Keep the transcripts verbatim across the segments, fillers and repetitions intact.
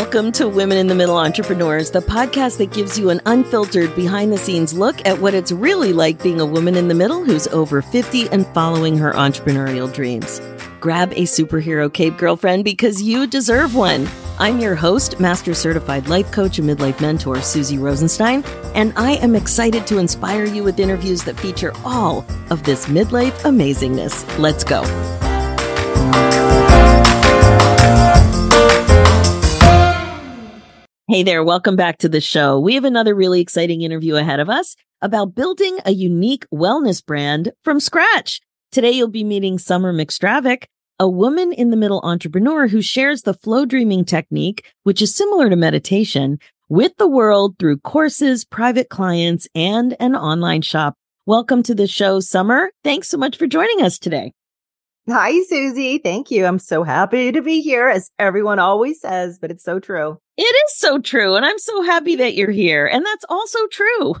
Welcome to Women in the Middle Entrepreneurs, the podcast that gives you an unfiltered, behind-the-scenes look at what it's really like being a woman in the middle who's over fifty and following her entrepreneurial dreams. Grab a superhero cape, girlfriend, because you deserve one. I'm your host, Master Certified Life Coach and Midlife Mentor, Susie Rosenstein, and I am excited to inspire you with interviews that feature all of this midlife amazingness. Let's go. Hey there, welcome back to the show. We have another really exciting interview ahead of us about building a unique wellness brand from scratch. Today, you'll be meeting Summer McStravick, a woman in the middle entrepreneur who shares the flow dreaming technique, which is similar to meditation, with the world through courses, private clients, and an online shop. Welcome to the show, Summer. Thanks so much for joining us today. Hi, Susie. Thank you. I'm so happy to be here, as everyone always says, but it's so true. It is so true. And I'm so happy that you're here. And that's also true.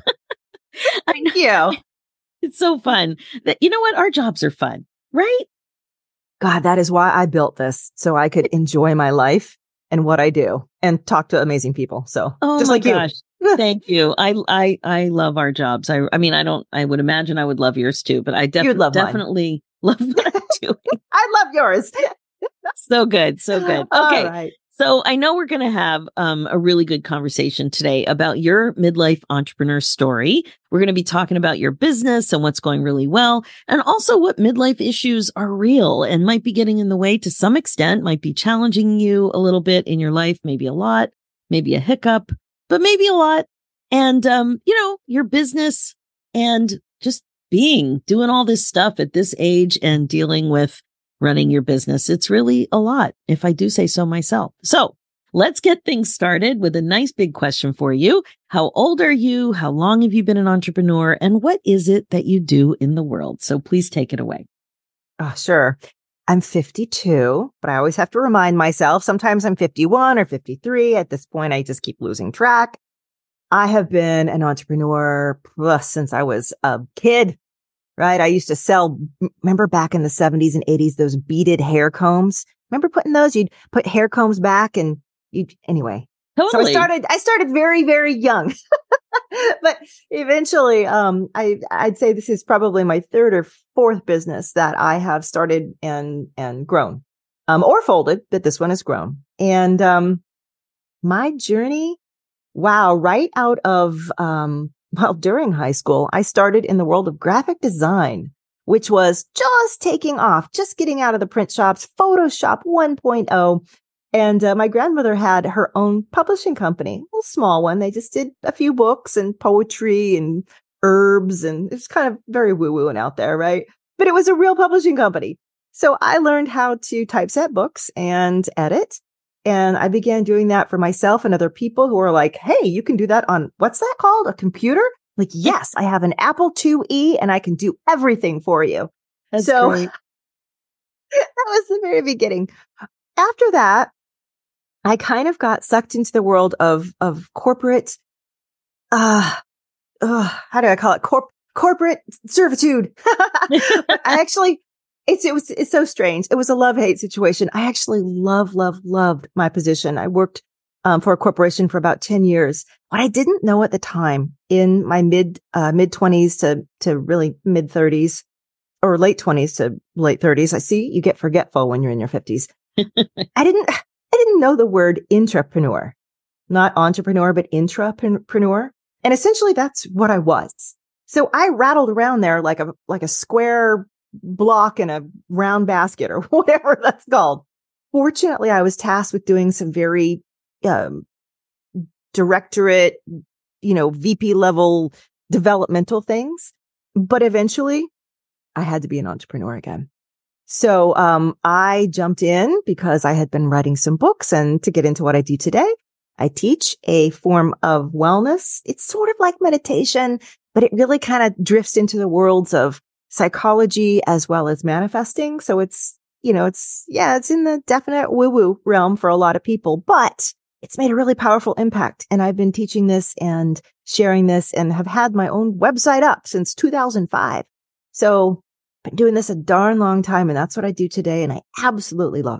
Thank you. It's so fun that, you know what? Our jobs are fun, right? God, that is why I built this, so I could enjoy my life and what I do and talk to amazing people. So oh just my like gosh. you. Thank you. I, I, I love our jobs. I, I mean, I don't, I would imagine I would love yours too, but I def- You'd love definitely mine. love what I'm doing. I love yours. So good. So good. Okay. All right. So I know we're going to have um, a really good conversation today about your midlife entrepreneur story. We're going to be talking about your business and what's going really well, and also what midlife issues are real and might be getting in the way to some extent, might be challenging you a little bit in your life, maybe a lot, maybe a hiccup, but maybe a lot. And, um, you know, your business and just being, doing all this stuff at this age and dealing with running your business. It's really a lot, if I do say so myself. So let's get things started with a nice big question for you. How old are you? How long have you been an entrepreneur? And what is it that you do in the world? So please take it away. Oh, sure. I'm fifty-two, but I always have to remind myself. Sometimes I'm fifty-one or fifty-three. At this point, I just keep losing track. I have been an entrepreneur uh, since I was a kid. Right. I used to sell, remember back in the seventies and eighties, those beaded hair combs. Remember putting those? You'd put hair combs back and you anyway. Totally. So I started, I started very, very young, but eventually, um, I, I'd say this is probably my third or fourth business that I have started and, and grown, um, or folded, but this one has grown. And, um, my journey, wow, right out of, um, Well, during high school, I started in the world of graphic design, which was just taking off, just getting out of the print shops, Photoshop one point oh. And uh, my grandmother had her own publishing company, a little small one. They just did a few books and poetry and herbs, and it's kind of very woo-woo and out there, right? But it was a real publishing company. So I learned how to typeset books and edit. And I began doing that for myself and other people who are like, hey, you can do that on, what's that called? A computer? Like, yes, I have an Apple two E and I can do everything for you. That's so great. That was the very beginning. After that, I kind of got sucked into the world of, of corporate, uh, uh, how do I call it? Corp- corporate servitude. But I actually, It's, it was, it's so strange. It was a love-hate situation. I actually love, love, loved my position. I worked um, for a corporation for about ten years. What I didn't know at the time in my mid, uh, mid twenties to, to really mid thirties or late twenties to late thirties. I see you get forgetful when you're in your fifties. I didn't, I didn't know the word intrapreneur, not entrepreneur, but intrapreneur. And essentially that's what I was. So I rattled around there like a, like a square block in a round basket or whatever that's called. Fortunately, I was tasked with doing some very um, directorate, you know, V P level developmental things. But eventually, I had to be an entrepreneur again. So um, I jumped in because I had been writing some books. And to get into what I do today, I teach a form of wellness. It's sort of like meditation, but it really kind of drifts into the worlds of psychology as well as manifesting. So it's, you know, it's, yeah, it's in the definite woo-woo realm for a lot of people, but it's made a really powerful impact. And I've been teaching this and sharing this and have had my own website up since two thousand five. So I've been doing this a darn long time, and that's what I do today. And I absolutely love it.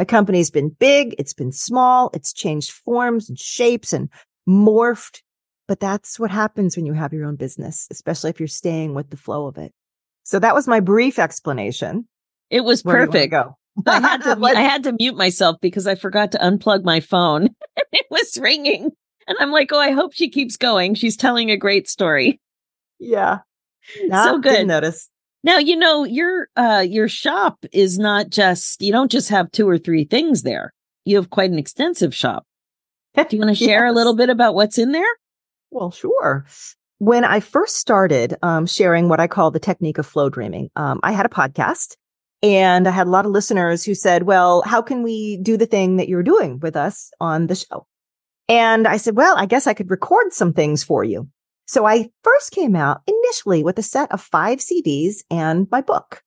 My company's been big. It's been small. It's changed forms and shapes and morphed. But that's what happens when you have your own business, especially if you're staying with the flow of it. So that was my brief explanation. It was Where do you perfect. wanna go? I had to I had to mute myself because I forgot to unplug my phone. It was ringing. And I'm like, oh, I hope she keeps going. She's telling a great story. Yeah. Nah, So good. Didn't notice. Now, you know, your uh your shop is not just, you don't just have two or three things there. You have quite an extensive shop. Do you want to share Yes. a little bit about what's in there? Well, sure. When I first started um, sharing what I call the technique of flow dreaming, um, I had a podcast and I had a lot of listeners who said, well, how can we do the thing that you're doing with us on the show? And I said, well, I guess I could record some things for you. So I first came out initially with a set of five C Ds and my book.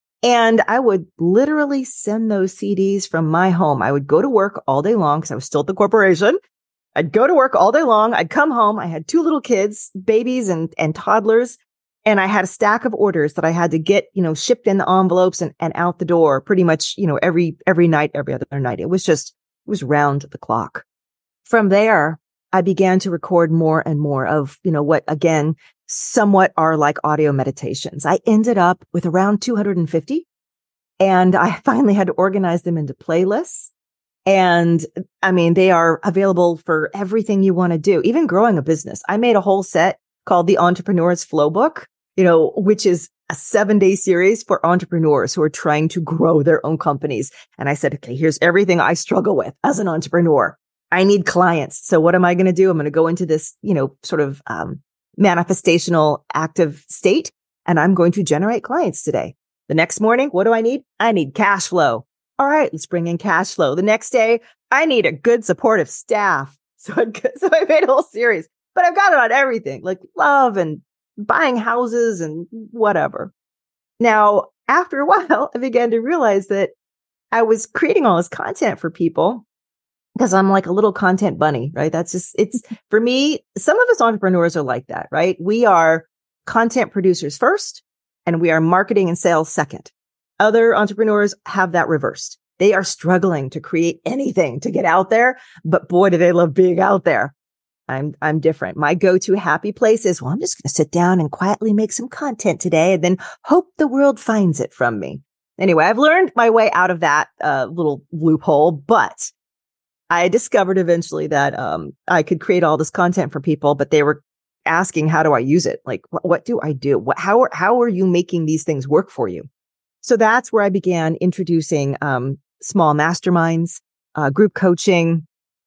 And I would literally send those C Ds from my home. I would go to work all day long because I was still at the corporation. I'd go to work all day long. I'd come home. I had two little kids, babies and, and toddlers. And I had a stack of orders that I had to get, you know, shipped in the envelopes and, and out the door pretty much, you know, every, every night, every other night. It was just, it was round the clock. From there, I began to record more and more of, you know, what again, somewhat are like audio meditations. I ended up with around two hundred fifty and I finally had to organize them into playlists. And I mean, they are available for everything you want to do, even growing a business. I made a whole set called the Entrepreneur's Flow Book, you know, which is a seven day series for entrepreneurs who are trying to grow their own companies. And I said, okay, here's everything I struggle with as an entrepreneur. I need clients. So what am I going to do? I'm going to go into this, you know, sort of um, manifestational active state, and I'm going to generate clients today. The next morning, what do I need? I need cash flow. All right, let's bring in cash flow. The next day, I need a good supportive staff. So I, so I made a whole series, but I've got it on everything like love and buying houses and whatever. Now, after a while, I began to realize that I was creating all this content for people because I'm like a little content bunny, right? That's just, it's for me, some of us entrepreneurs are like that, right? We are content producers first and we are marketing and sales second. Other entrepreneurs have that reversed. They are struggling to create anything to get out there, but boy, do they love being out there. I'm, I'm different. My go-to happy place is, well, I'm just going to sit down and quietly make some content today and then hope the world finds it from me. Anyway, I've learned my way out of that uh, little loophole, but I discovered eventually that um, I could create all this content for people, but they were asking, how do I use it? Like, what, what do I do? What, how are, how are you making these things work for you? So that's where I began introducing um, small masterminds, uh, group coaching,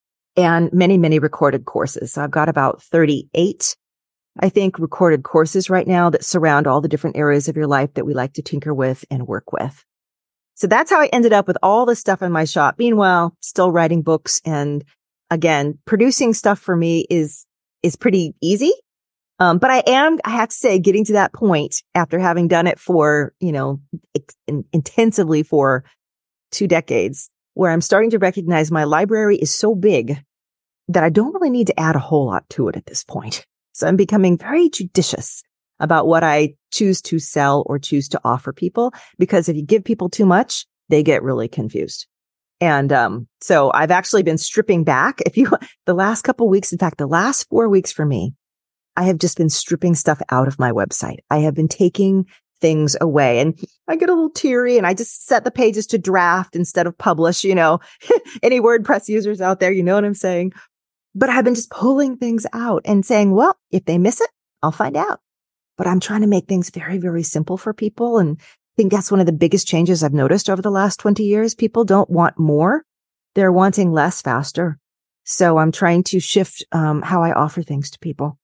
and many, many recorded courses. So I've got about thirty-eight, I think, recorded courses right now that surround all the different areas of your life that we like to tinker with and work with. So that's how I ended up with all this stuff in my shop. Meanwhile, still writing books. And again, producing stuff for me is, is pretty easy. Um, but I am, I have to say, getting to that point after having done it for, you know, ex- in, intensively for two decades, where I'm starting to recognize my library is so big that I don't really need to add a whole lot to it at this point. So I'm becoming very judicious about what I choose to sell or choose to offer people, because if you give people too much, they get really confused. And um, so I've actually been stripping back. If you, the last couple of weeks, in fact, the last four weeks for me, I have just been stripping stuff out of my website. I have been taking things away, and I get a little teary and I just set the pages to draft instead of publish, you know, any WordPress users out there, you know what I'm saying? But I've been just pulling things out and saying, well, if they miss it, I'll find out. But I'm trying to make things very, very simple for people. And I think that's one of the biggest changes I've noticed over the last twenty years. People don't want more. They're wanting less faster. So I'm trying to shift um, how I offer things to people.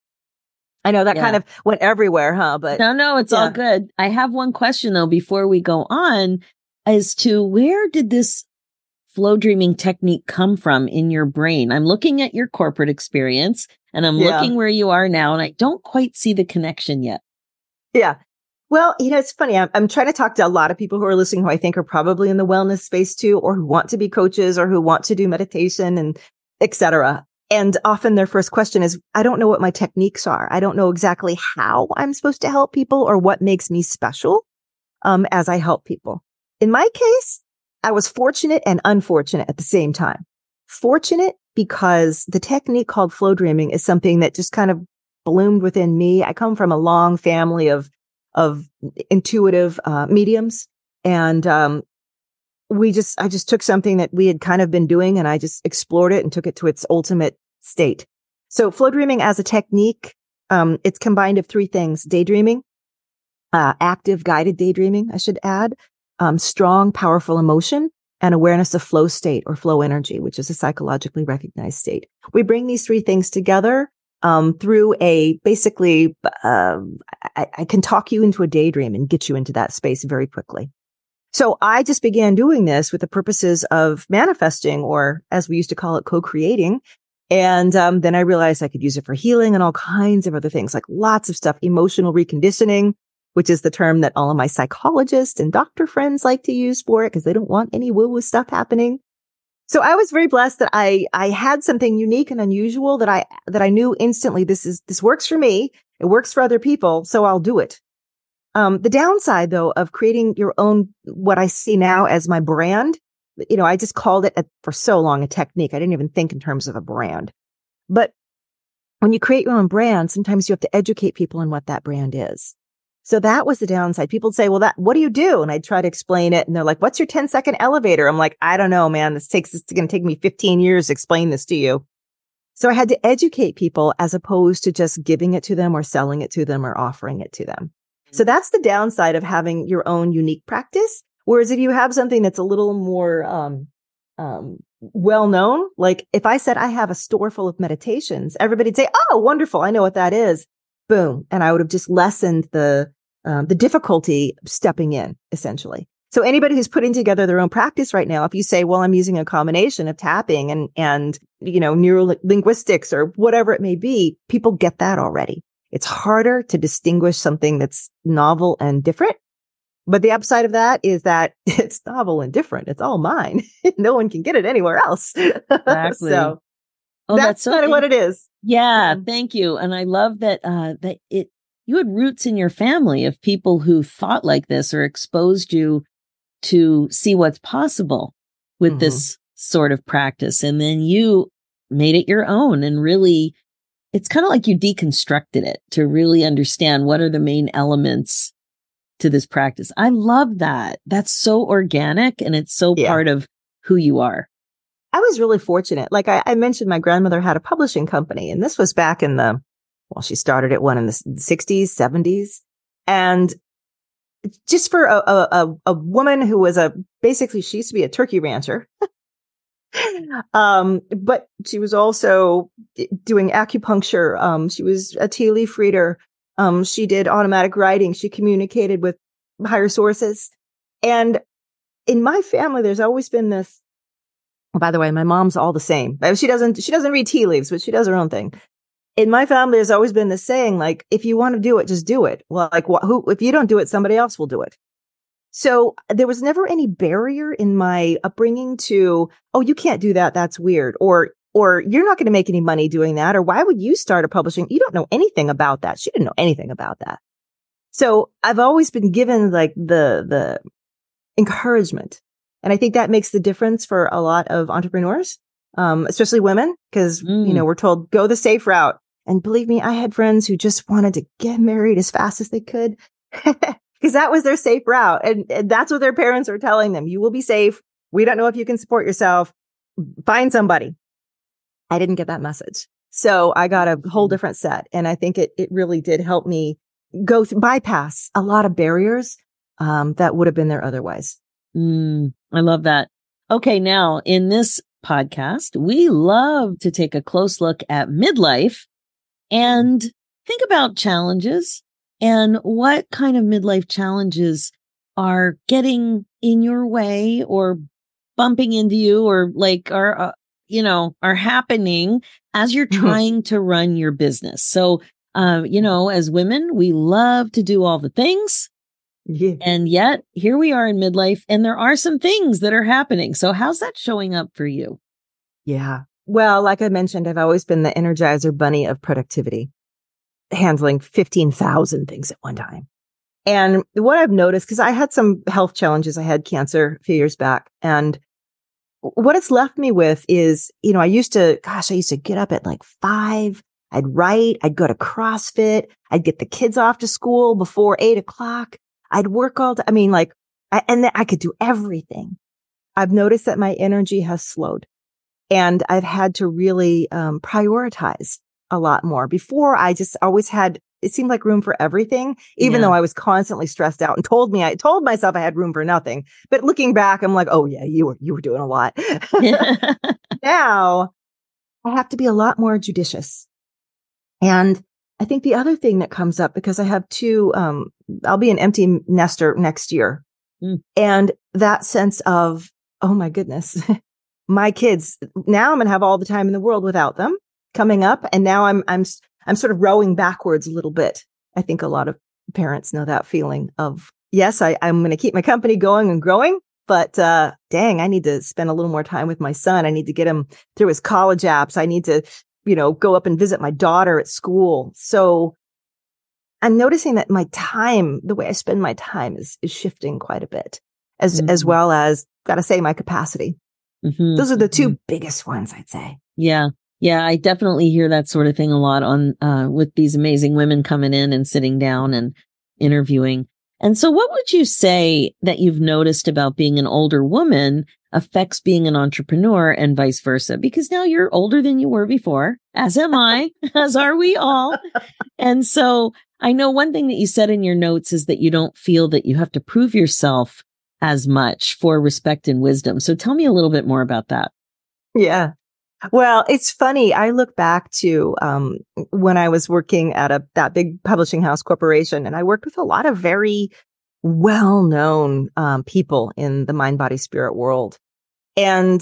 I know that yeah. kind of went everywhere, huh? But no, no, it's yeah. all good. I have one question though, before we go on, as to where did this flow dreaming technique come from in your brain? I'm looking at your corporate experience and I'm yeah. looking where you are now, and I don't quite see the connection yet. Yeah. Well, you know, it's funny. I'm, I'm trying to talk to a lot of people who are listening who I think are probably in the wellness space too, or who want to be coaches or who want to do meditation and et cetera. And often their first question is, I don't know what my techniques are. I don't know exactly how I'm supposed to help people or what makes me special um, as I help people. In my case, I was fortunate and unfortunate at the same time. Fortunate because the technique called flow dreaming is something that just kind of bloomed within me. I come from a long family of, of intuitive uh, mediums. And um, we just, I just took something that we had kind of been doing and I just explored it and took it to its ultimate state. So flow dreaming as a technique, um, it's combined of three things: daydreaming, uh, active guided daydreaming, I should add, um, strong, powerful emotion, and awareness of flow state or flow energy, which is a psychologically recognized state. We bring these three things together um, through a basically, uh, I, I can talk you into a daydream and get you into that space very quickly. So I just began doing this with the purposes of manifesting, or as we used to call it, co-creating. And um, then I realized I could use it for healing and all kinds of other things, like lots of stuff, emotional reconditioning, which is the term that all of my psychologists and doctor friends like to use for it because they don't want any woo-woo stuff happening. So I was very blessed that I I had something unique and unusual that I that I knew instantly, this is this works for me. It works for other people, so I'll do it. Um, the downside, though, of creating your own, what I see now as my brand, you know, I just called it a, for so long a technique. I didn't even think in terms of a brand. But when you create your own brand, sometimes you have to educate people on what that brand is. So that was the downside. People would say, well, that, what do you do? And I'd try to explain it. And they're like, what's your ten second elevator? I'm like, I don't know, man. This takes, it's going to take me fifteen years to explain this to you. So I had to educate people as opposed to just giving it to them or selling it to them or offering it to them. So that's the downside of having your own unique practice. Whereas if you have something that's a little more um, um, well-known, like if I said I have a store full of meditations, everybody'd say, oh, wonderful, I know what that is. Boom. And I would have just lessened the um, the difficulty of stepping in, essentially. So anybody who's putting together their own practice right now, if you say, well, I'm using a combination of tapping and, and you know, neuro linguistics or whatever it may be, people get that already. It's harder to distinguish something that's novel and different. But the upside of that is that it's novel and different. It's all mine. No one can get it anywhere else. Exactly. So oh, that's, that's so kind of what it is. Yeah, thank you. And I love that uh, that it you had roots in your family of people who thought like this or exposed you to see what's possible with mm-hmm. this sort of practice. And then you made it your own and really, it's kind of like you deconstructed it to really understand what are the main elements to this practice. I love that. That's so organic and it's so yeah. part of who you are. I was really fortunate. Like I, I mentioned, my grandmother had a publishing company, and this was back in the, well, she started at one in the sixties, seventies. And just for a, a, a woman who was a, basically she used to be a turkey rancher. um, but she was also doing acupuncture. Um, she was a tea leaf reader. Um, she did automatic writing. She communicated with higher sources. And in my family, there's always been this, oh, by the way, my mom's all the same. She doesn't, she doesn't read tea leaves, but she does her own thing. In my family, there's always been this saying, like, if you want to do it, just do it. Well, like, wh- who, if you don't do it, somebody else will do it. So there was never any barrier in my upbringing to, oh, you can't do that. That's weird. Or, or you're not going to make any money doing that. Or why would you start a publishing? You don't know anything about that. She didn't know anything about that. So I've always been given like the, the encouragement. And I think that makes the difference for a lot of entrepreneurs, um, especially women, because, mm. you know, we're told go the safe route. And believe me, I had friends who just wanted to get married as fast as they could because that was their safe route. And, and that's what their parents were telling them. You will be safe. We don't know if you can support yourself. Find somebody. I didn't get that message. So I got a whole different set. And I think it, it really did help me go through, bypass a lot of barriers um, that would have been there otherwise. Mm, I love that. Okay. Now in this podcast, we love to take a close look at midlife and think about challenges and what kind of midlife challenges are getting in your way or bumping into you or like are, uh, you know, are happening as you're trying to run your business. So, um, you know, as women, we love to do all the things. Yeah. And yet here we are in midlife and there are some things that are happening. So how's that showing up for you? Yeah. Well, like I mentioned, I've always been the Energizer bunny of productivity, handling fifteen thousand things at one time. And what I've noticed, because I had some health challenges, I had cancer a few years back. And what it's left me with is, you know, I used to, gosh, I used to get up at like five. I'd write, I'd go to CrossFit, I'd get the kids off to school before eight o'clock. I'd work all day. I mean, like, I, and then I could do everything. I've noticed that my energy has slowed and I've had to really um, prioritize a lot more. Before, I just always had, it seemed like room for everything, even Yeah. though I was constantly stressed out and told me, I told myself I had room for nothing. But looking back, I'm like, oh yeah, you were, you were doing a lot. Now I have to be a lot more judicious. And I think the other thing that comes up, because I have two, um, I'll be an empty nester next year. Mm. And that sense of, oh my goodness, my kids, now I'm going to have all the time in the world without them coming up. And now I'm, I'm, I'm sort of rowing backwards a little bit. I think a lot of parents know that feeling of, yes, I, I'm going to keep my company going and growing, but, uh, dang, I need to spend a little more time with my son. I need to get him through his college apps. I need to, you know, go up and visit my daughter at school. So I'm noticing that my time, the way I spend my time is, is shifting quite a bit, as, Mm-hmm. as well as, gotta say, my capacity. Mm-hmm. Those are the two Mm-hmm. biggest ones, I'd say. Yeah. Yeah. I definitely hear that sort of thing a lot on, uh, with these amazing women coming in and sitting down and interviewing. And so what would you say that you've noticed about being an older woman affects being an entrepreneur and vice versa? Because now you're older than you were before, as am I, as are we all. And so I know one thing that you said in your notes is that you don't feel that you have to prove yourself as much for respect and wisdom. So tell me a little bit more about that. Yeah. Well, it's funny. I look back to um, when I was working at a that big publishing house corporation, and I worked with a lot of very well-known um, people in the mind, body, spirit world. And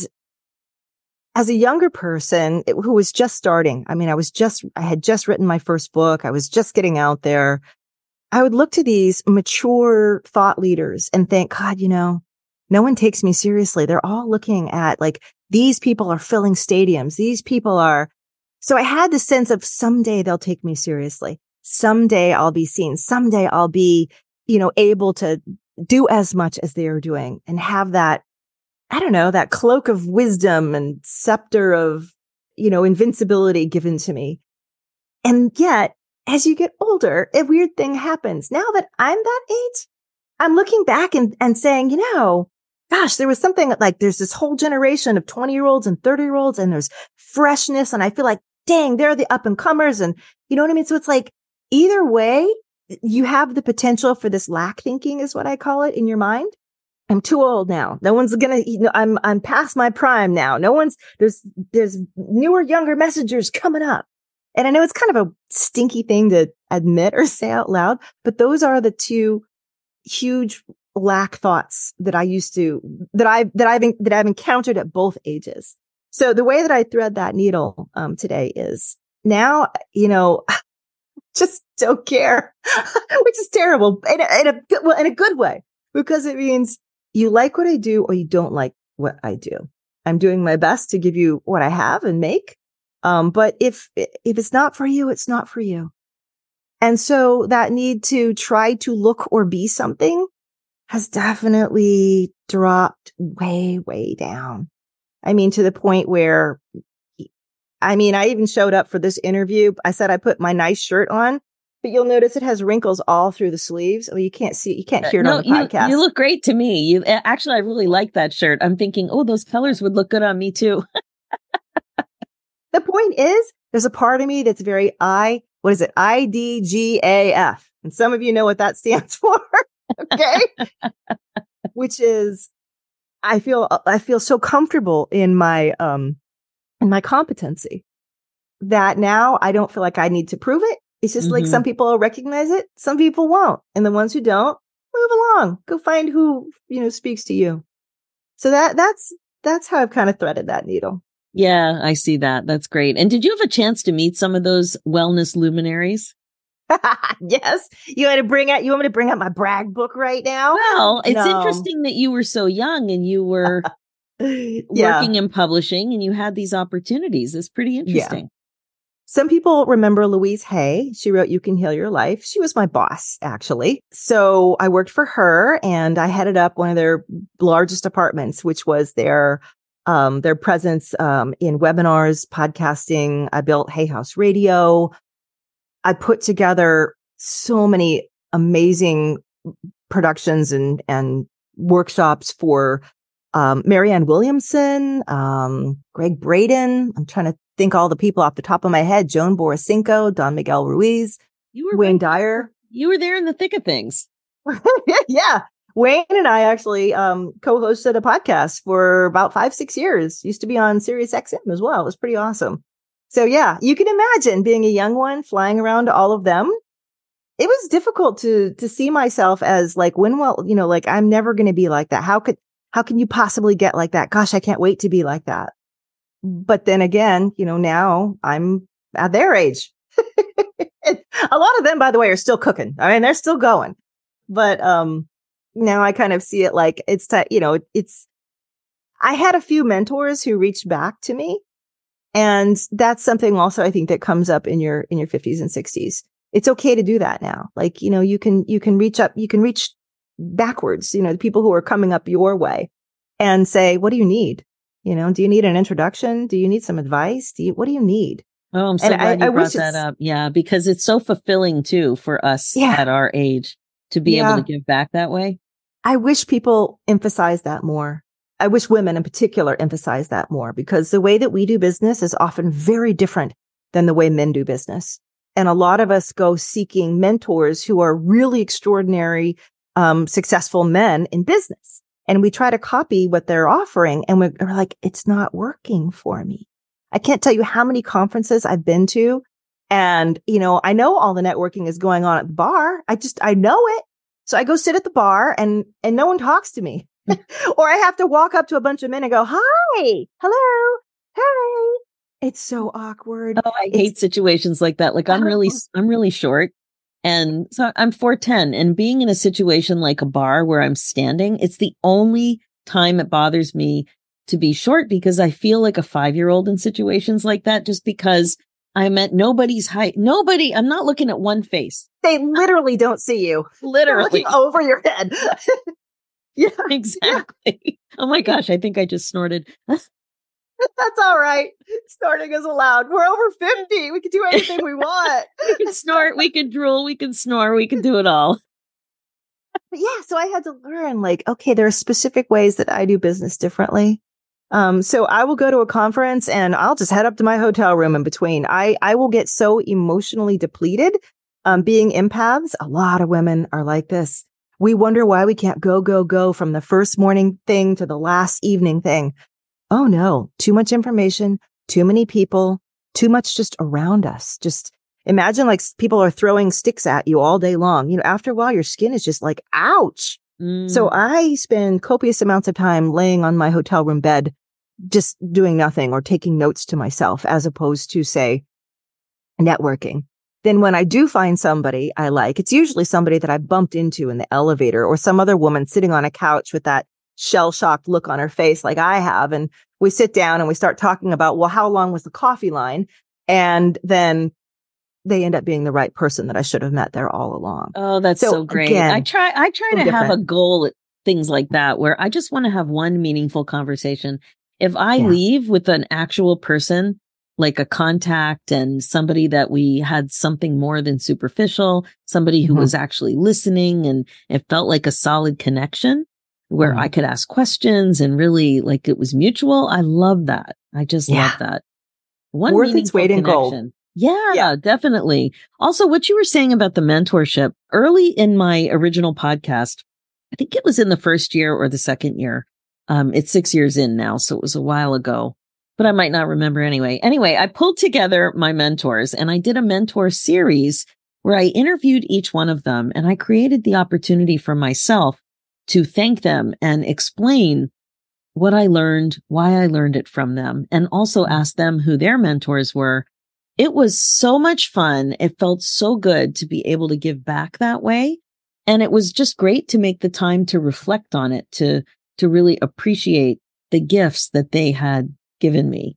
as a younger person it, who was just starting, I mean, I was just, I had just written my first book. I was just getting out there. I would look to these mature thought leaders and think, God, you know, no one takes me seriously. They're all looking at like, these people are filling stadiums. These people are. So I had the sense of someday they'll take me seriously. Someday I'll be seen. Someday I'll be, you know, able to do as much as they are doing and have that, I don't know, that cloak of wisdom and scepter of, you know, invincibility given to me. And yet, as you get older, a weird thing happens. Now that I'm that age, I'm looking back and, and saying, you know, gosh, there was something like there's this whole generation of twenty year olds and thirty year olds and there's freshness. And I feel like, dang, they're the up and comers. And you know what I mean? So it's like either way, you have the potential for this lack thinking is what I call it in your mind. I'm too old now. No one's going to, you know, I'm, I'm past my prime now. No one's, there's, there's newer, younger messengers coming up. And I know it's kind of a stinky thing to admit or say out loud, but those are the two huge lack thoughts that I used to, that I, that I've, that I've encountered at both ages. So the way that I thread that needle, um, today is now, you know, just don't care, which is terrible in a, in a good, well, in a good way, because it means you like what I do or you don't like what I do. I'm doing my best to give you what I have and make. Um, but if, if it's not for you, it's not for you. And so that need to try to look or be something has definitely dropped way, way down. I mean, to the point where, I mean, I even showed up for this interview. I said I put my nice shirt on, but you'll notice it has wrinkles all through the sleeves. Well, you can't see, you can't hear it no, on the you, podcast. You look great to me. You actually, I really like that shirt. I'm thinking, oh, those colors would look good on me too. The point is, there's a part of me that's very I, what is it? I D G A F. And some of you know what that stands for. Okay. Which is, I feel, I feel so comfortable in my, um, in my competency that now I don't feel like I need to prove it. It's just mm-hmm. like some people will recognize it. Some people won't. And the ones who don't, move along, go find who, you know, speaks to you. So that, that's, that's how I've kind of threaded that needle. Yeah, I see that. That's great. And did you have a chance to meet some of those wellness luminaries? Yes. You want to bring out, you want me to bring out my brag book right now? Well, it's no. interesting that you were so young and you were yeah. working in publishing and you had these opportunities. It's pretty interesting. Some people remember Louise Hay. She wrote You Can Heal Your Life. She was my boss, actually. So I worked for her and I headed up one of their largest departments, which was their um, their presence um, in webinars, podcasting. I built Hay House Radio. I put together so many amazing productions and, and workshops for um, Marianne Williamson, um, Greg Braden. I'm trying to think all the people off the top of my head. Joan Borisenko, Don Miguel Ruiz, You were Wayne right. Dyer. You were there in the thick of things. Yeah. Wayne and I actually um, co-hosted a podcast for about five, six years. Used to be on Sirius X M as well. It was pretty awesome. So yeah, you can imagine being a young one flying around to all of them. It was difficult to to see myself as like, when will, you know, like I'm never going to be like that. How could, how can you possibly get like that? Gosh, I can't wait to be like that. But then again, you know, now I'm at their age. A lot of them, by the way, are still cooking. I mean, they're still going. But um, now I kind of see it like it's, t- you know, it's, I had a few mentors who reached back to me. And that's something also I think that comes up in your, in your fifties and sixties. It's okay to do that now. Like, you know, you can, you can reach up, you can reach backwards, you know, the people who are coming up your way and say, what do you need? You know, do you need an introduction? Do you need some advice? Do you, what do you need? Oh, I'm so And glad I, you I brought wish that it's- up. Yeah, because it's so fulfilling too for us Yeah. at our age to be Yeah. able to give back that way. I wish people emphasize that more. I wish women in particular emphasize that more, because the way that we do business is often very different than the way men do business. And a lot of us go seeking mentors who are really extraordinary, um, successful men in business. And we try to copy what they're offering. And we're, we're like, it's not working for me. I can't tell you how many conferences I've been to. And, you know, I know all the networking is going on at the bar. I just, I know it. So I go sit at the bar and, and no one talks to me. Or I have to walk up to a bunch of men and go, hi, hello, hey. It's so awkward. Oh, I It's- hate situations like that. Like I'm really, I'm really short. And so I'm four ten, and being in a situation like a bar where I'm standing, it's the only time it bothers me to be short, because I feel like a five-year-old in situations like that, just because I'm at nobody's height. Nobody, I'm not looking at one face. They literally don't see you. They're Literally. looking over your head. Yeah, Exactly. Oh my gosh, I think I just snorted. that's all right. Starting is allowed. We're over fifty. We can do anything we want. We can snort, we can drool, we can snore, we can do it all. But yeah, so I had to learn, like, okay, there are specific ways that I do business differently. Um, so I will go to a conference and I'll just head up to my hotel room in between. I, I will get so emotionally depleted. Um, being empaths, a lot of women are like this. We wonder why we can't go, go, go from the first morning thing to the last evening thing. Oh no, too much information, too many people, too much just around us. Just imagine like people are throwing sticks at you all day long. You know, after a while, your skin is just like, ouch. Mm. So I spend copious amounts of time laying on my hotel room bed, just doing nothing or taking notes to myself, as opposed to, say, networking. Then when I do find somebody I like, it's usually somebody that I bumped into in the elevator or some other woman sitting on a couch with that shell-shocked look on her face like I have. And we sit down and we start talking about, well, how long was the coffee line? And then they end up being the right person that I should have met there all along. Oh, that's so, So, great. again, I try I try so to have a different. goal at things like that where I just want to have one meaningful conversation. If I Yeah. leave with an actual person, like a contact and somebody that we had something more than superficial, somebody who Mhm. was actually listening, and it felt like a solid connection where Mhm. I could ask questions and really like it was mutual. I love that. I just Yeah. love that. One Worth its meaningful weight in gold. connection. Yeah, Yeah. definitely. Also, what you were saying about the mentorship early in my original podcast, I think it was in the first year or the second year. Um, it's six years in now, so it was a while ago, but I might not remember anyway. Anyway, I pulled together my mentors and I did a mentor series where I interviewed each one of them, and I created the opportunity for myself to thank them and explain what I learned, why I learned it from them, and also ask them who their mentors were. It was so much fun. It felt so good to be able to give back that way. And it was just great to make the time to reflect on it, to, to really appreciate the gifts that they had given me.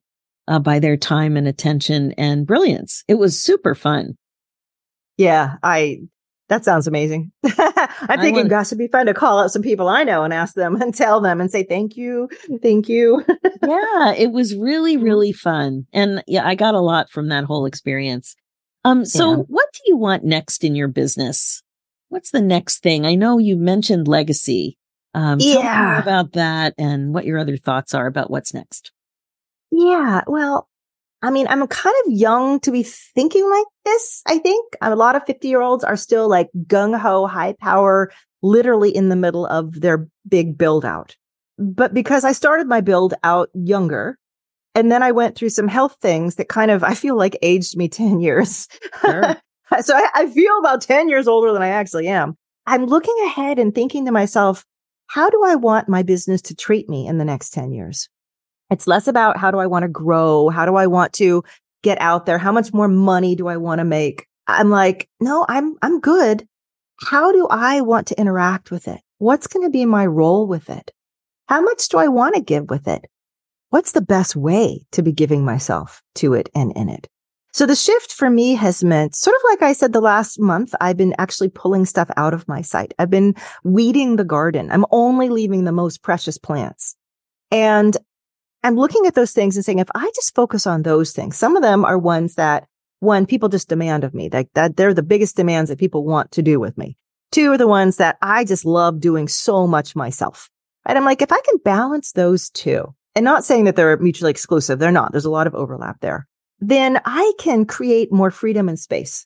uh, by their time and attention and brilliance. It was super fun. Yeah, I, that sounds amazing. I'm thinking, wanna, gosh, it'd be fun to call out some people I know and ask them and tell them and say, thank you. Thank you. Yeah, it was really, really fun. And yeah, I got a lot from that whole experience. Um, so Yeah. what do you want next in your business? What's the next thing? I know you mentioned legacy. Um, tell me more Yeah. about that and what your other thoughts are about what's next. Yeah. Well, I mean, I'm kind of young to be thinking like this, I think. A lot of fifty year olds are still like gung ho, high power, literally in the middle of their big build out. But because I started my build out younger, and then I went through some health things that kind of, I feel like aged me ten years. Sure. So I, I feel about ten years older than I actually am. I'm looking ahead and thinking to myself, how do I want my business to treat me in the next ten years? It's less about how do I want to grow? How do I want to get out there? How much more money do I want to make? I'm like, no, I'm, I'm good. How do I want to interact with it? What's going to be my role with it? How much do I want to give with it? What's the best way to be giving myself to it and in it? So the shift for me has meant, sort of like I said, the last month, I've been actually pulling stuff out of my site. I've been weeding the garden. I'm only leaving the most precious plants. And I'm looking at those things and saying, if I just focus on those things, some of them are ones that, one, people just demand of me, like that they're the biggest demands that people want to do with me. Two are the ones that I just love doing so much myself. And I'm like, if I can balance those two, and not saying that they're mutually exclusive, they're not. There's a lot of overlap there. Then I can create more freedom and space.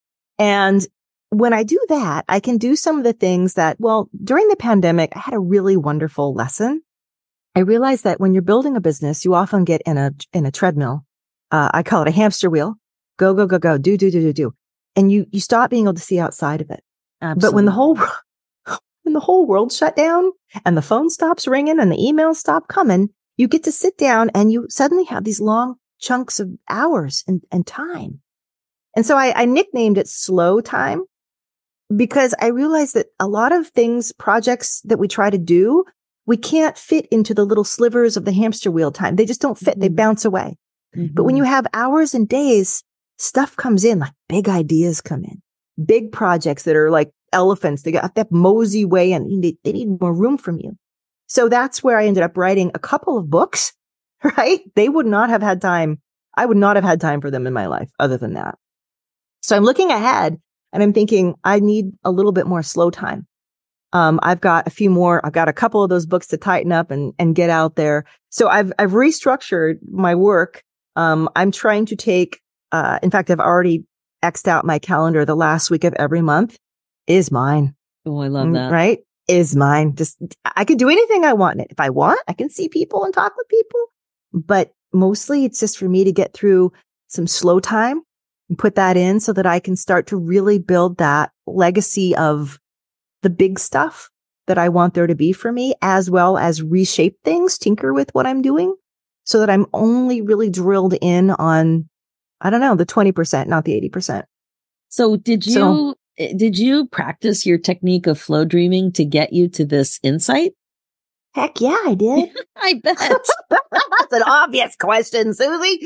And when I do that, I can do some of the things that, well, during the pandemic, I had a really wonderful lesson. I realized that when you're building a business, you often get in a, in a treadmill. Uh, I call it a hamster wheel. Go, go, go, go, do, do, do, do, do. And you, you stop being able to see outside of it. Absolutely. But when the whole, when the whole world shut down and the phone stops ringing and the emails stop coming, you get to sit down and you suddenly have these long chunks of hours and, and time. And so I, I nicknamed it slow time because I realized that a lot of things, projects that we try to do, we can't fit into the little slivers of the hamster wheel time. They just don't fit. Mm-hmm. They bounce away. Mm-hmm. But when you have hours and days, stuff comes in, like big ideas come in, big projects that are like elephants. They got that mosey way and they, they need more room from you. So that's where I ended up writing a couple of books, right? They would not have had time. I would not have had time for them in my life other than that. So I'm looking ahead and I'm thinking I need a little bit more slow time. Um, I've got a few more, I've got a couple of those books to tighten up and, and get out there. So I've, I've restructured my work. Um, I'm trying to take, uh, in fact, I've already X'd out my calendar. The last week of every month is mine. Oh, I love that. Right? Is mine. Just, I can do anything I want in it. If I want, I can see people and talk with people, but mostly it's just for me to get through some slow time and put that in so that I can start to really build that legacy of the big stuff that I want there to be for me, as well as reshape things, tinker with what I'm doing so that I'm only really drilled in on, I don't know, the twenty percent, not the eighty percent. So did you, so, did you practice your technique of flow dreaming to get you to this insight? Heck yeah, I did. I bet. That's an obvious question, Susie.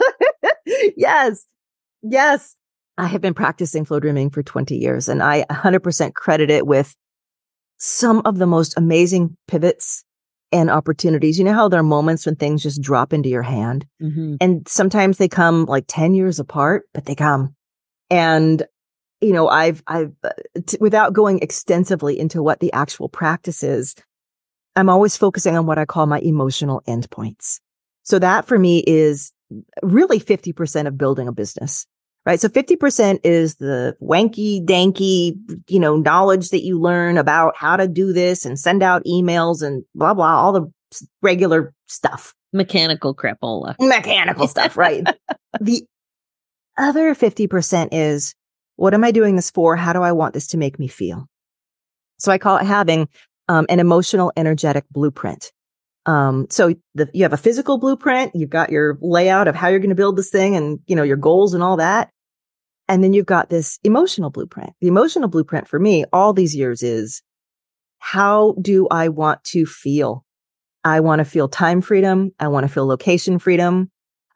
Yes. Yes. I have been practicing flow dreaming for twenty years, and I one hundred percent credit it with some of the most amazing pivots and opportunities. You know how there are moments when things just drop into your hand, mm-hmm. and sometimes they come like ten years apart, but they come. And, you know, I've, I've, t- without going extensively into what the actual practice is, I'm always focusing on what I call my emotional endpoints. So that for me is really fifty percent of building a business. Right. So fifty percent is the wanky danky, you know, knowledge that you learn about how to do this and send out emails and blah, blah, all the regular stuff. Mechanical crapola. Mechanical stuff. Right. The other fifty percent is, what am I doing this for? How do I want this to make me feel? So I call it having um, an emotional, energetic blueprint. Um, so the, you have a physical blueprint. You've got your layout of how you're going to build this thing and, you know, your goals and all that. And then you've got this emotional blueprint. The emotional blueprint for me all these years is, how do I want to feel? I want to feel time freedom. I want to feel location freedom.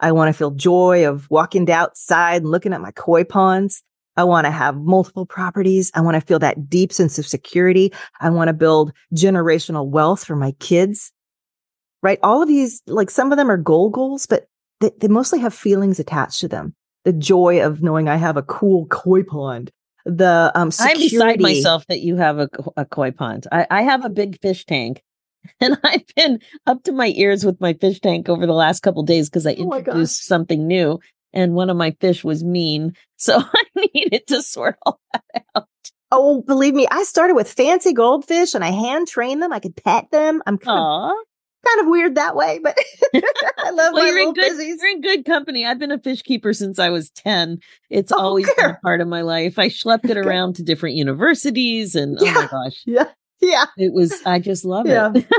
I want to feel joy of walking outside and looking at my koi ponds. I want to have multiple properties. I want to feel that deep sense of security. I want to build generational wealth for my kids, right? All of these, like some of them are goal goals, but they, they mostly have feelings attached to them. The joy of knowing I have a cool koi pond. The um, security. I'm beside myself that you have a, a koi pond. I, I have a big fish tank. And I've been up to my ears with my fish tank over the last couple of days because I Oh introduced something new, and one of my fish was mean, so I needed to sort all that out. Oh, believe me, I started with fancy goldfish, and I hand train them. I could pet them. I'm kind, of, kind of weird that way, but I love well, my you're little in good, fishies. You're in good company. I've been a fish keeper since I was ten. It's Oh, always okay. been a part of my life. I schlepped it around to different universities, and Yeah. oh my gosh, yeah, yeah, it was. I just love yeah. it.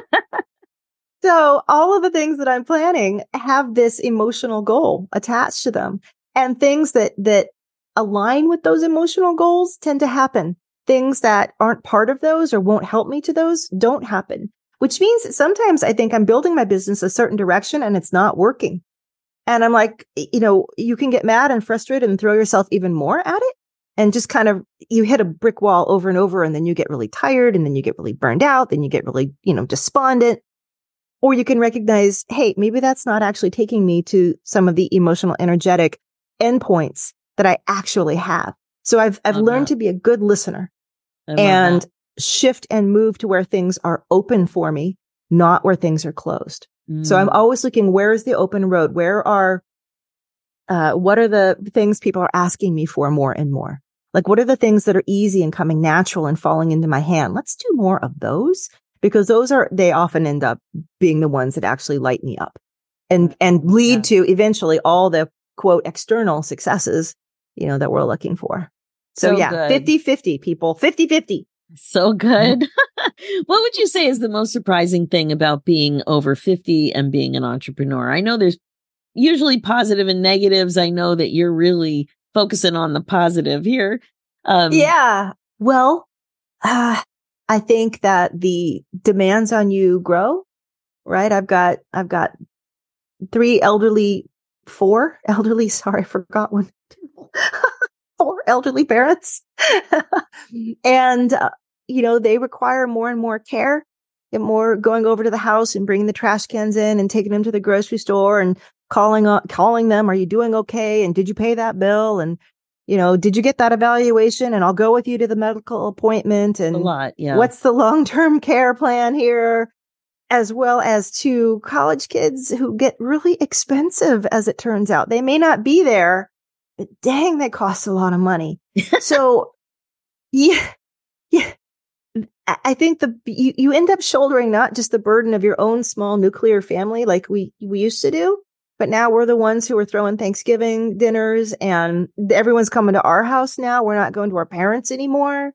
So all of the things that I'm planning have this emotional goal attached to them, and things that, that align with those emotional goals tend to happen. Things that aren't part of those or won't help me to those don't happen, which means that sometimes I think I'm building my business a certain direction and it's not working. And I'm like, you know, you can get mad and frustrated and throw yourself even more at it. And just kind of, you hit a brick wall over and over, and then you get really tired, and then you get really burned out. Then you get really, you know, despondent. Or you can recognize, hey, maybe that's not actually taking me to some of the emotional, energetic endpoints that I actually have. So I've I've Love learned that. to be a good listener I love and that. shift and move to where things are open for me, not where things are closed. Mm. So I'm always looking, where is the open road? Where are, uh, what are the things people are asking me for more and more? Like, what are the things that are easy and coming natural and falling into my hand? Let's do more of those. Because those are, they often end up being the ones that actually light me up and, and lead Yeah. to eventually all the quote external successes, you know, that we're looking for. So, So yeah, good. fifty fifty people, fifty fifty. So good. What would you say is the most surprising thing about being over fifty and being an entrepreneur? I know there's usually positive and negatives. I know that you're really focusing on the positive here. Um, Yeah. Well, uh, I think that the demands on you grow, right? I've got, I've got three elderly, four elderly, sorry, I forgot one, four elderly parents. and, uh, you know, they require more and more care and more going over to the house and bringing the trash cans in and taking them to the grocery store and calling, uh, calling them. Are you doing okay? And did you pay that bill? And, you know, did you get that evaluation? And I'll go with you to the medical appointment. And a lot. Yeah. what's the long-term care plan here? As well as to college kids who get really expensive, as it turns out. They may not be there, but dang, they cost a lot of money. So, yeah, yeah. I think the you, you end up shouldering not just the burden of your own small nuclear family like we, we used to do, but now we're the ones who are throwing Thanksgiving dinners, and everyone's coming to our house now. We're not going to our parents anymore.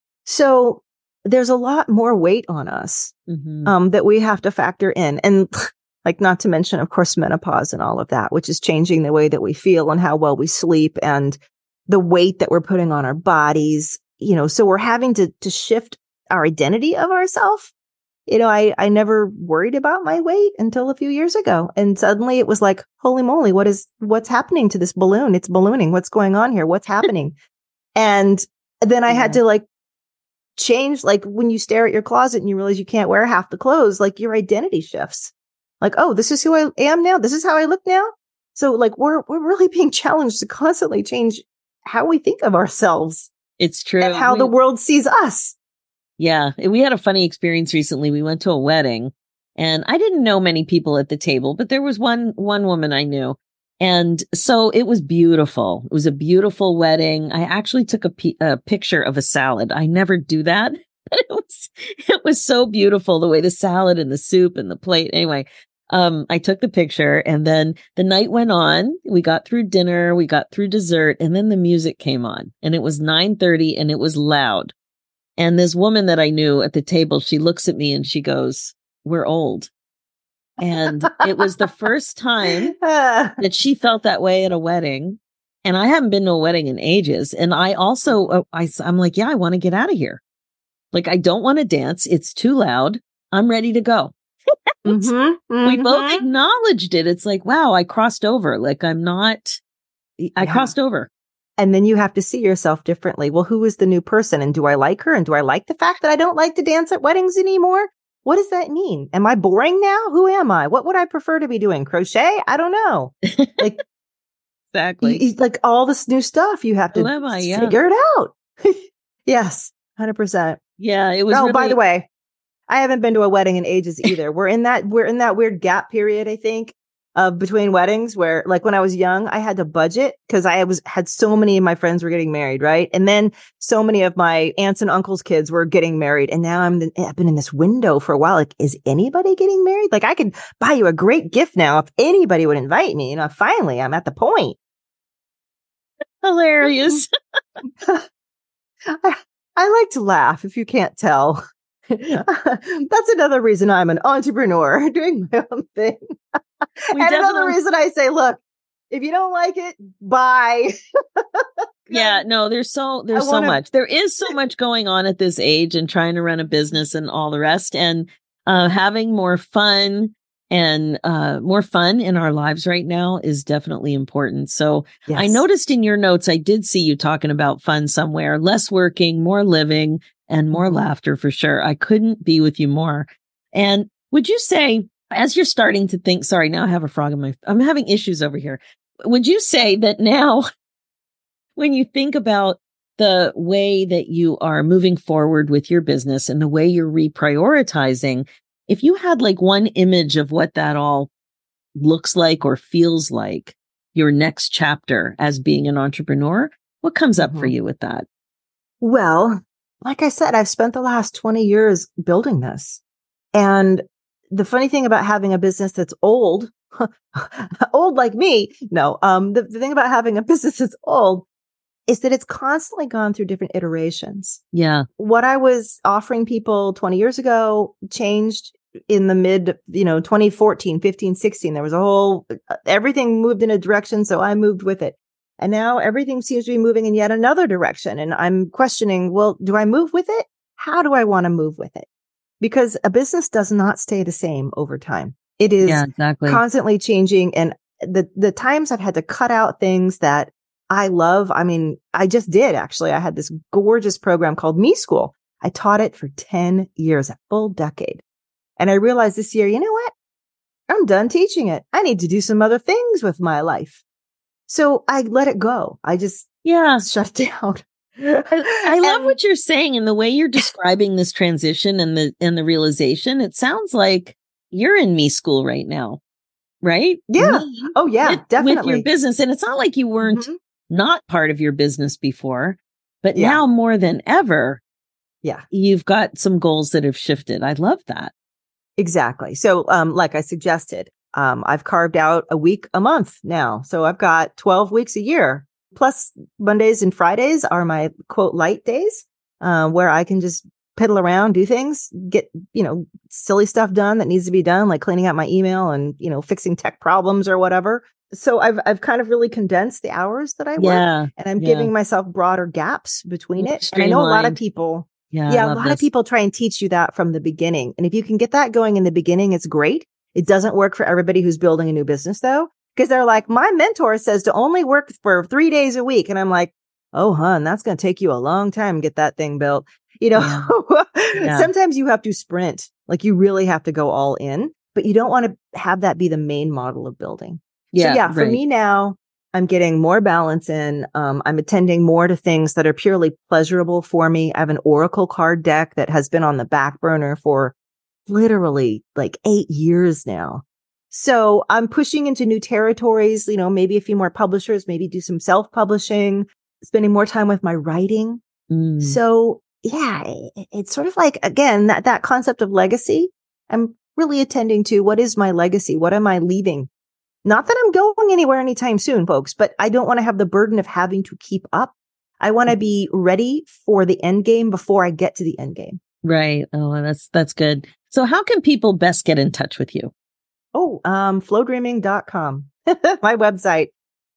So there's a lot more weight on us Mm-hmm. um, that we have to factor in. And like, not to mention, of course, menopause and all of that, which is changing the way that we feel and how well we sleep and the weight that we're putting on our bodies. You know, so we're having to to shift our identity of ourselves. You know, I, I never worried about my weight until a few years ago. And suddenly it was like, holy moly, what is, what's happening to this balloon? It's ballooning. What's going on here? What's happening? And then I Yeah. had to like change, like when you stare at your closet and you realize you can't wear half the clothes, like your identity shifts. Like, oh, this is who I am now. This is how I look now. So like, we're, we're really being challenged to constantly change how we think of ourselves. It's true. And how we, the world sees us. Yeah. We had a funny experience recently. We went to a wedding, and I didn't know many people at the table, but there was one, one woman I knew. And so it was beautiful. It was a beautiful wedding. I actually took a, p- a picture of a salad. I never do that, but it was, it was so beautiful, the way the salad and the soup and the plate. Anyway, um, I took the picture, and then the night went on. We got through dinner, we got through dessert, and then the music came on, and it was nine thirty and it was loud. And this woman that I knew at the table, she looks at me and she goes, "We're old." And it was the first time that she felt that way at a wedding. And I haven't been to a wedding in ages. And I also, uh, I, I'm like, yeah, I want to get out of here. Like, I don't want to dance. It's too loud. I'm ready to go. Mm-hmm, We both mm-hmm. acknowledged it. It's like, wow, I crossed over. Like I'm not, I Yeah. crossed over. And then you have to see yourself differently. Well, who is the new person? And do I like her? And do I like the fact that I don't like to dance at weddings anymore? What does that mean? Am I boring now? Who am I? What would I prefer to be doing? Crochet? I don't know. Like, Exactly. you, like all this new stuff, you have to Who am I? Yeah. figure it out. Yes, one hundred percent. Yeah. It was Oh, really, by the way, I haven't been to a wedding in ages either. We're in that, we're in that weird gap period, I think, uh, between weddings where like when I was young, I had to budget because I was, had so many of my friends were getting married. Right. And then so many of my aunts and uncles' kids were getting married. And now I'm, I've been in this window for a while. Like, is anybody getting married? Like I could buy you a great gift now if anybody would invite me. You know, finally I'm at the point. hilarious. I, I like to laugh if you can't tell. That's another reason I'm an entrepreneur doing my own thing. We And another definitely- reason I say, look, if you don't like it, bye. Yeah, no, there's so there's I so wanna- much. There is so much going on at this age and trying to run a business and all the rest, and uh, having more fun and uh, more fun in our lives right now is definitely important. So Yes. I noticed in your notes, I did see you talking about fun somewhere, less working, more living, and more Mhm. laughter for sure. I couldn't be with you more. And would you say, as you're starting to think, sorry, now I have a frog in my, I'm having issues over here. Would you say that now, when you think about the way that you are moving forward with your business and the way you're reprioritizing, if you had like one image of what that all looks like or feels like, your next chapter as being an entrepreneur, what comes up for Mhm. you with that? Well, like I said, I've spent the last twenty years building this. And the funny thing about having a business that's old, old like me, no, um, the, the thing about having a business that's old is that it's constantly gone through different iterations. Yeah. What I was offering people twenty years ago changed in the mid, you know, twenty fourteen, fifteen, sixteen. There was a whole, everything moved in a direction. So I moved with it. And now everything seems to be moving in yet another direction. And I'm questioning, well, do I move with it? How do I want to move with it? Because a business does not stay the same over time. It is Yeah, exactly. constantly changing. And the, the times I've had to cut out things that I love. I mean, I just did actually. I had this gorgeous program called Me School. I taught it for ten years, a full decade. And I realized this year, you know what? I'm done teaching it. I need to do some other things with my life. So I let it go. I just Yeah. shut it down. I, I love And- what you're saying and the way you're describing this transition and the and the realization. It sounds like you're in Me School right now, right? Yeah. Me Oh, yeah, with, definitely. with your business. And it's not like you weren't Mhm. not part of your business before, but Yeah. now more than ever, Yeah, you've got some goals that have shifted. I love that. exactly. So, um, like I suggested, um, I've carved out a week a month now. So I've got twelve weeks a year. Plus Mondays and Fridays are my quote light days, uh, where I can just piddle around, do things, get, you know, silly stuff done that needs to be done, like cleaning out my email and, you know, fixing tech problems or whatever. So I've, I've kind of really condensed the hours that I work, Yeah. and I'm yeah. giving myself broader gaps between More it. And I know a lot of streamlined. people, Yeah. yeah, I a love lot this. of people try and teach you that from the beginning. And if you can get that going in the beginning, it's great. It doesn't work for everybody who's building a new business though, because they're like, my mentor says to only work for three days a week. And I'm like, oh, hun, that's going to take you a long time to get that thing built. You know, Yeah. Yeah. sometimes you have to sprint, like you really have to go all in, but you don't want to have that be the main model of building. Yeah. So yeah, for right. me now, I'm getting more balance in. Um, I'm attending more to things that are purely pleasurable for me. I have an Oracle card deck that has been on the back burner for literally like eight years now. So I'm pushing into new territories, you know, maybe a few more publishers, maybe do some self-publishing, spending more time with my writing. Mm. So yeah, it, it's sort of like, again, that, that concept of legacy. I'm really attending to what is my legacy? What am I leaving? Not that I'm going anywhere anytime soon, folks, but I don't want to have the burden of having to keep up. I want to be ready for the end game before I get to the end game. Right. Oh, that's that's good. So how can people best get in touch with you? Oh, um, flow dreaming dot com, my website.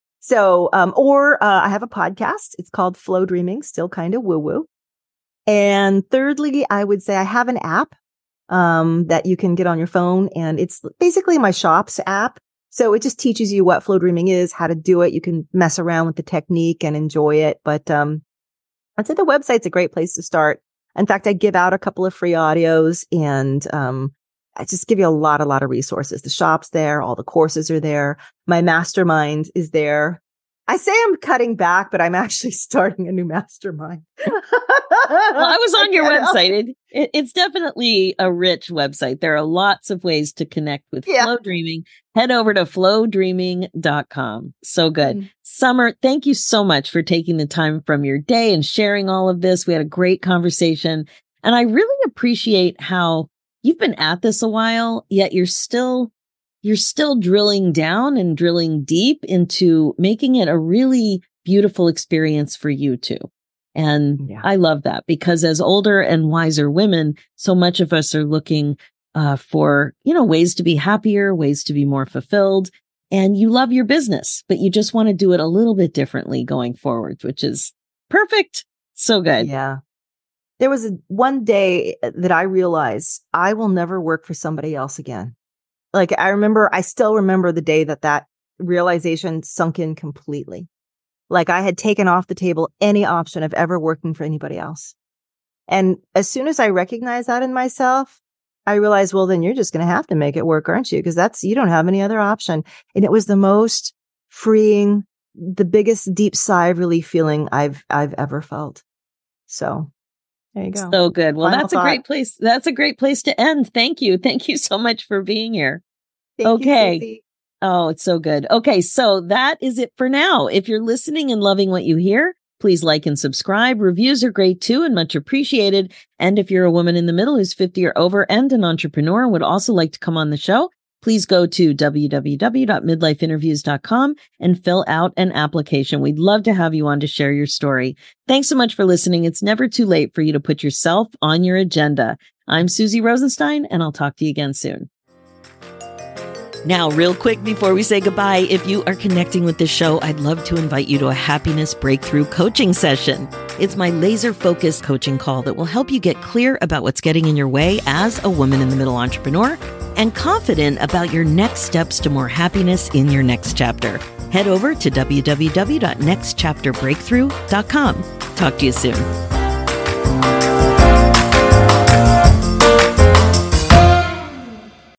So, um, or, uh, I have a podcast. It's called Flow Dreaming, still kind of woo woo. And thirdly, I would say I have an app. um, that you can get on your phone. And it's basically my Shops app. So it just teaches you what flow dreaming is, how to do it. You can mess around with the technique and enjoy it. But um, I'd say the website's a great place to start. In fact, I give out a couple of free audios, and um, I just give you a lot, a lot of resources. The shop's there. All the courses are there. My mastermind is there. I say I'm cutting back, but I'm actually starting a new mastermind. Well, I was on I your website. It, it, it's definitely a rich website. There are lots of ways to connect with yeah. Flow Dreaming. Head over to flow dreaming dot com. So good. Mm. Summer, thank you so much for taking the time from your day and sharing all of this. We had a great conversation. And I really appreciate how you've been at this a while, yet you're still you're still drilling down and drilling deep into making it a really beautiful experience for you too. And yeah. I love that, because as older and wiser women, so much of us are looking uh, for, you know, ways to be happier, ways to be more fulfilled. And you love your business, but you just want to do it a little bit differently going forward, which is perfect. So good. Yeah. There was a, one day that I realized I will never work for somebody else again. Like I remember, I still remember the day that that realization sunk in completely. Like I had taken off the table any option of ever working for anybody else. And as soon as I recognized that in myself, I realized, well, then you're just going to have to make it work, aren't you? Because that's, you don't have any other option. And it was the most freeing, the biggest deep sigh of relief feeling I've, I've ever felt. So there you go. So good. Well, Final that's thought. a great place. That's a great place to end. Thank you. Thank you so much for being here. Thank okay. You, Susie. Oh, it's so good. Okay. So that is it for now. If you're listening and loving what you hear, please like and subscribe. Reviews are great too and much appreciated. And if you're a woman in the middle who's fifty or over and an entrepreneur and would also like to come on the show, please go to w w w dot midlife interviews dot com and fill out an application. We'd love to have you on to share your story. Thanks so much for listening. It's never too late for you to put yourself on your agenda. I'm Susie Rosenstein, and I'll talk to you again soon. Now, real quick before we say goodbye, if you are connecting with this show, I'd love to invite you to a happiness breakthrough coaching session. It's my laser-focused coaching call that will help you get clear about what's getting in your way as a woman in the middle entrepreneur and confident about your next steps to more happiness in your next chapter. Head over to w w w dot next chapter breakthrough dot com. Talk to you soon.